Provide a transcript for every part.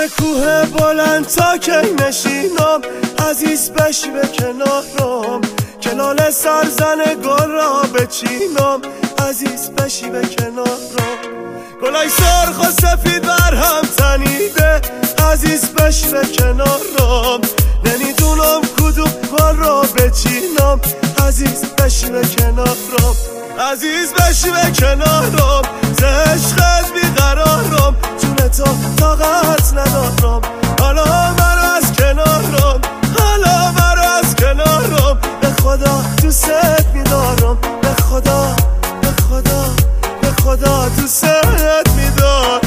سر کوه بلند تا که نشینم، عزیز بشی به کنارم، کنال سرزن گل را بچینم، عزیز بشی به کنارم. گلای سرخ و سفید بر هم تنیده، عزیز بشی به کنارم، نمیدونم کدوم گل را بچینم، عزیز بشی به کنارم، عزیز بشی به کنارم. ز عشقت بیقرارم، جون تو طاقت ندارم، حالا مرا از کنارم، حالا مرا از کنارم. به خدا دوست میدارم، به خدا به خدا به خدا دوست میدارم.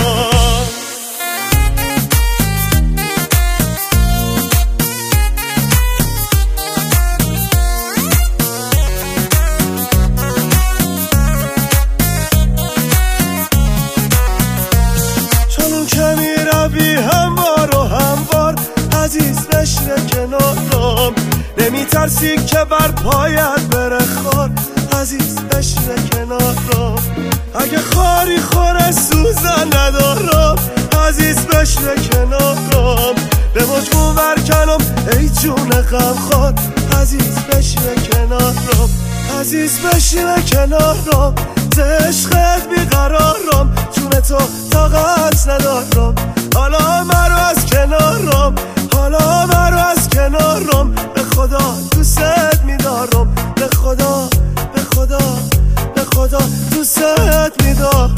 هموار و هموار عزیز بشینه کنارم، نمیترسی که بر پایت بره خار، عزیز بشینه کنارم. اگه خاری خوره سوزن ندارم، عزیز بشینه کنارم، به مجموع برکنم ای جون غمخوار، عزیز بشینه کنارم، عزیز بشینه کنارم. ز عشقت بیقرارم، جون تو طاقت ندارم، حالا مرا از کنارم، حالا مرا از کنارم. به خدا دوست میدارم، به خدا به خدا به خدا دوست میدارم.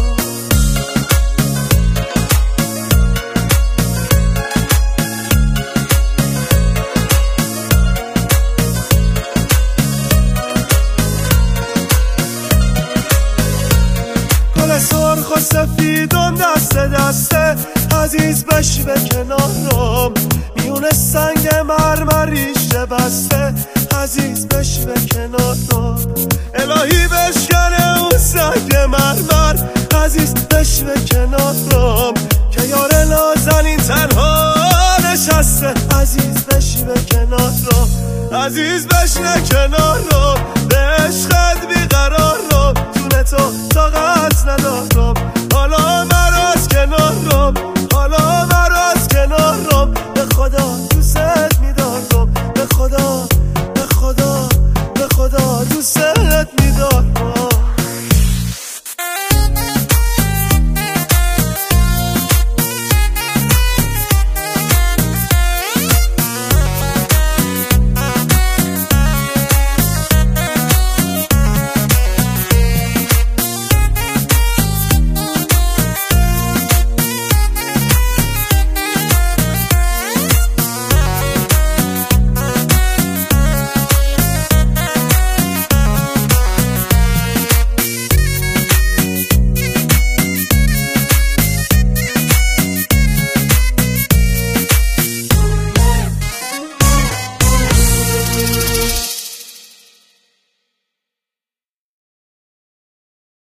سرخ و سفیدم دست دسته، عزیز بشی به کنارم، میونه سنگ مرمریش بسته، عزیز بشی به کنارم. الهی بشکنه اون سنگ مرمر، عزیز بشی به کنارم، که یار نازنین تنها نشسته، عزیز بشی به کنارم، عزیز بشی به کنارم.